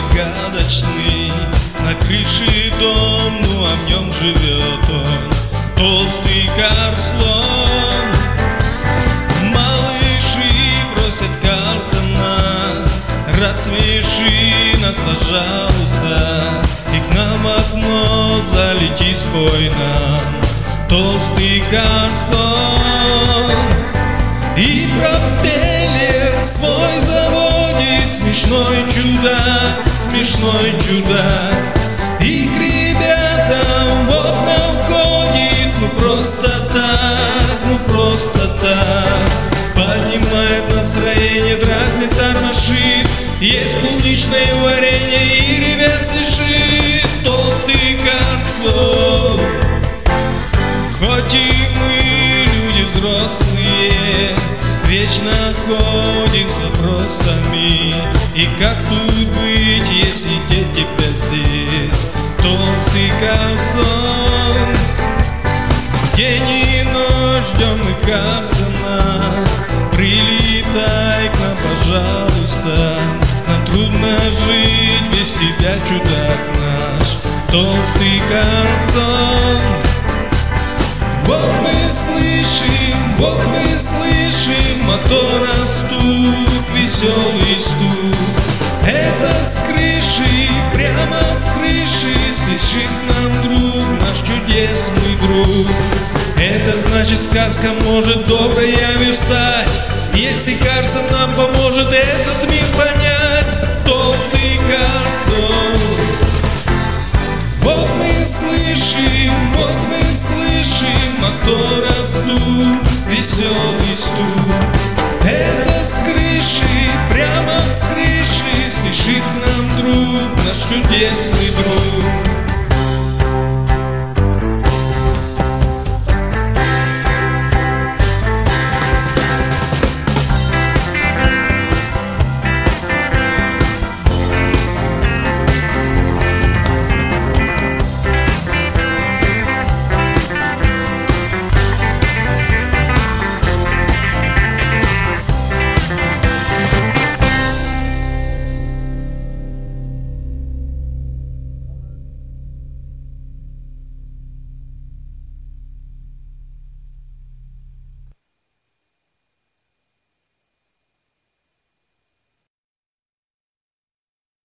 загадочный. На крыше дом, ну а в нем живет он, толстый Карлсон. Малыши просят Карлсона: рассмеши нас, пожалуйста, и к нам в окно залети, спой нам, толстый Карлсон. И пропеллер свой заводит смешной чудак, смешной чудак. И к ребятам в окна входит, ну просто так, ну просто так. Поднимает настроение, дразнит, тормошит. Есть клубничное варенье и ребят смешит, толстый Карлсон. Хоть и мы, люди взрослые, вечно ходим с вопросами: и как тут быть, если нет тебя здесь, толстый Карлсон? День и ночь ждем мы Карлсона. Прилетай к нам, пожалуйста, нам трудно жить без тебя, чудак наш, толстый Карлсон. Вот мы слышим мотора стук, веселый стук. Это с крыши, прямо с крыши слышит нам друг, наш чудесный друг. Это значит, сказка может доброй явью стать, если Карлсон нам поможет этот мир понять, толстый Карлсон. Вот мы слышим мотора стук, веселый стук. Это с крыши, прямо с крыши слышит к нам друг, наш чудесный друг.